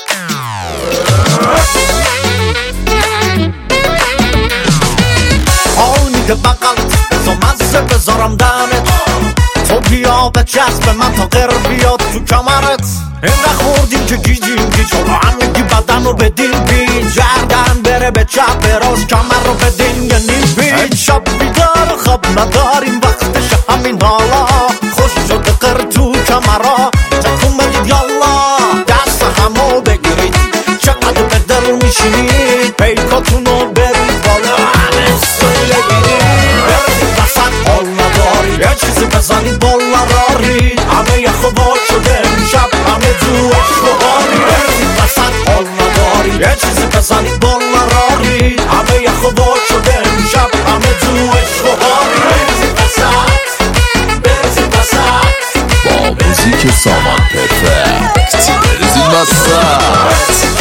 حال میده بقلت بزا مزه بذارم دهنت تو بیا بچسب من تا غیر بیاد تو کمرت اینقدر خوردیم که گیجیم گیج حالا همگی بدن رو بدین بیج گردن بره به چپ به راست کمر رو بدین یه نیم بیج شب بیدار خواب نداریم وقتش همین حالا خوش شده قر تو کمرها تکون بدید یالا دست همو بگیرید چقدر به دل میشینید پیکاتونو برید بالا همه سویه گیرید برسید وسط حال ندارید یه چیزی بزنید بالا رارید همه یه خواب شده امشب همه تو اشتبارید برسید وسط حال ندارید یه چیزی بزنید بالا رارید همه یه خواب شده امشب همه تو اشتبارید برسید وسط برسید وسط با موزیک سامان پرفکت برسید وسط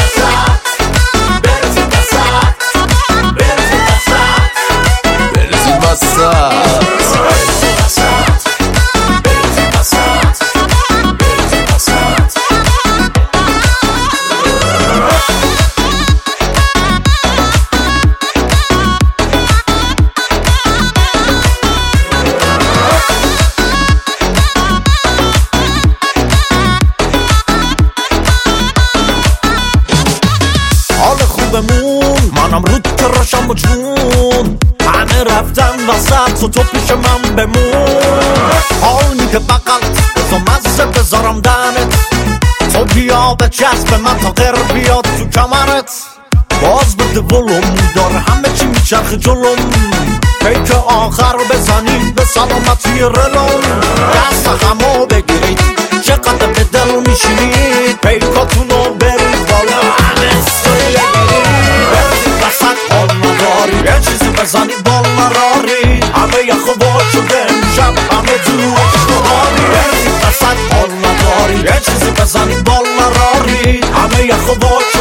حال خوبمون منم رود که راشم و جون همه رفتن وسط تو پیش من بمون حال میده بقلت بزا مزه بذارم دهنت تو بیا بچسب من تا غیر بیاد تو کمرت باز بده ولوم داره همه چی میچرخه جلوم پیک آخر رو بزنیم به سلامتی رلوم دست همو بگیرید چقدر به دل میشینید پیکاتونو برید بالا همه سویه گیرید برسید وسط حال ندارید یه چیزی بزنید بالا رارید همه یه خواب شده امشب همه تو اشتبارید برسید وسط حال ندارید یه چیزی بزنید بالا رارید همه یه خواب